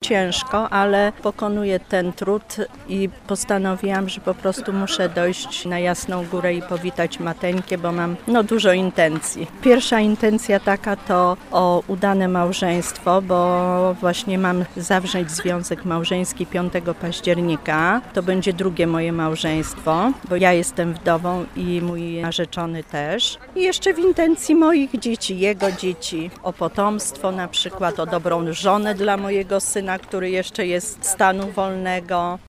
ciężko, ale pokonuję ten trud i postanowiłam, że po prostu muszę dojść na Jasną Górę i powitać mateńkę, bo mam dużo intencji. Pierwsza intencja taka to o udane małżeństwo, bo właśnie mam zawrzeć związek małżeński 5 października. To będzie drugie moje małżeństwo, bo ja jestem wdową i mój narzeczony też. I jeszcze w intencji moich dzieci, jego dzieci, o potomstwo na przykład, o dobrą żonę dla mojego syna, który jeszcze jest stanu wolnego.